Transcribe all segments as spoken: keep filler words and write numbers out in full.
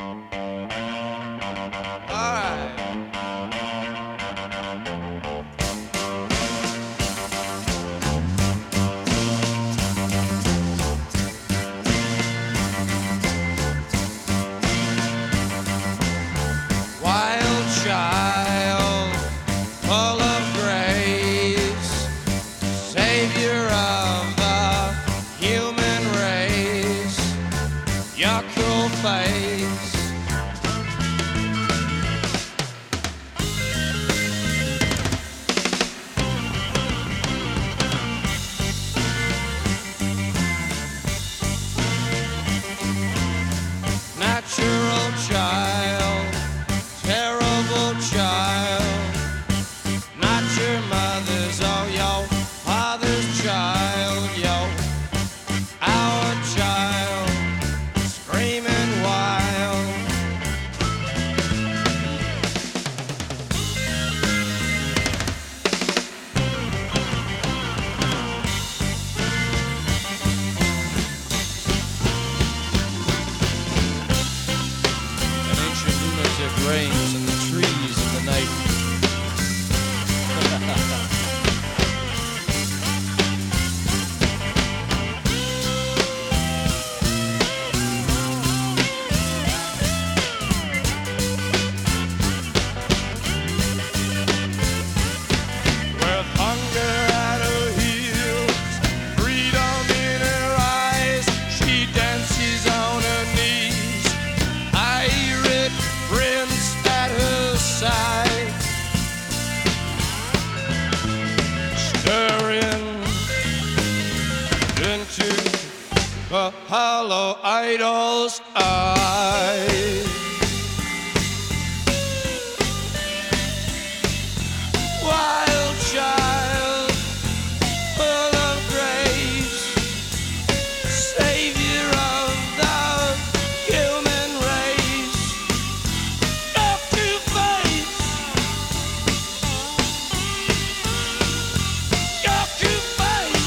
Child, full of grace, savior of the human race, your cruel face. Natural child, child, not your mother's, oh, yo, father's child, yo, our child, screaming wild. An ancient lunatic reigns in the trees of the night. With hunger at her heels, freedom in her eyes, she dances on her knees, pirate prince at her side, stirring into the hollow idol's eyes. Wild child, full of grace, savior of the human race, your two face, your two face,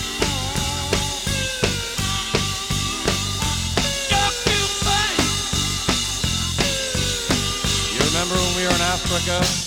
your two face. You remember when we were in Africa?